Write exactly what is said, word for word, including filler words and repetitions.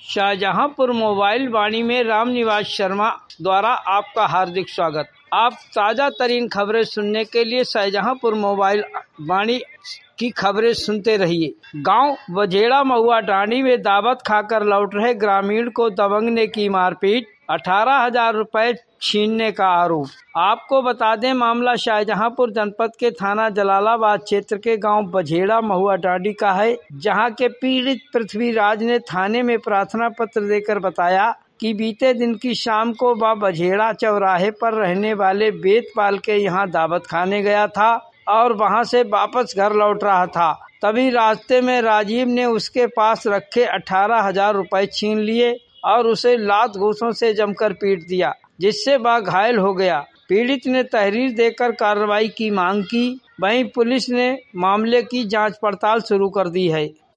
Shahjahanpur mobile वाणी में रामनिवास शर्मा द्वारा आपका हार्दिक स्वागत। आप ताज़ा तरीन खबरें सुनने के लिए शाहजहांपुर मोबाइल वाणी की खबरें सुनते रहिए। गांव बझेड़ा महुआ डांडी में दावत खाकर लौट रहे ग्रामीण को दबंग ने की मारपीट, अठारह हजार रुपए छीनने का आरोप। आपको बता दें, मामला शाहजहांपुर जनपद के थाना जलालाबाद क्षेत्र के गांव बझेड़ा महुआ डांडी का है, जहां के पीड़ित पृथ्वीराज ने थाने में प्रार्थना पत्र देकर बताया कि बीते दिन की शाम को वह बझेड़ा चौराहे पर रहने वाले वेदपाल के यहां दावत खाने गया था और वहां से वापस घर लौट रहा था। तभी रास्ते में राजीव ने उसके पास रखे अठारह हजार रुपए छीन लिए और उसे लात घूंसों से जमकर पीट दिया, जिससे वह घायल हो गया। पीड़ित ने तहरीर देकर कार्रवाई की मांग की। वहीं पुलिस ने मामले की जांच पड़ताल शुरू कर दी है।